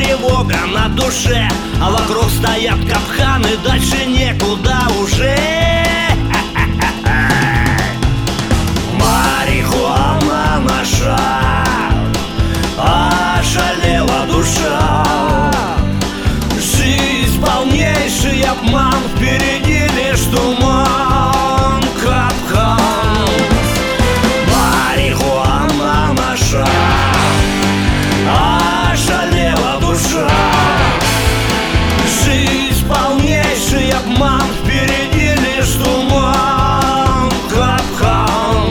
тревога на душе, а вокруг стоят капканы, дальше некуда уже. Марихуана наша, ошалела душа. Жизнь полнейший обман, впереди лишь туман, капкан. Марихуана наша, ошалела душа. Жизнь полнейший обман, впереди лишь туман, капкан.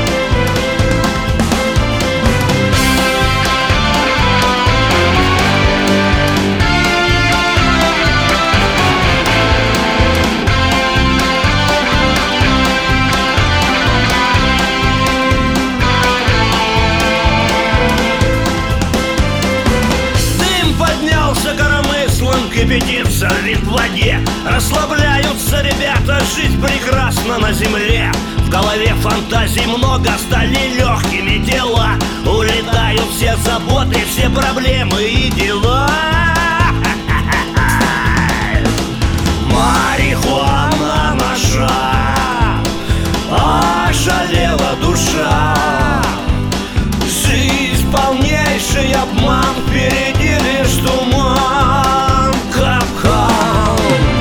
Коромыслом кипятится лед в воде. Расслабляются ребята, жизнь прекрасна на земле. В голове фантазий много, стали легкими дела. Улетают все заботы, все проблемы и дела. Марихуана наша, ошалела душа. Жизнь полнейший обман, впереди лишь туман, капкан.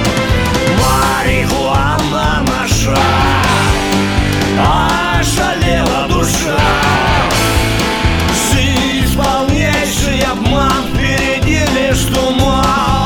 Марихуана наша, ошалела душа. Жизнь полнейший обман, впереди лишь туман.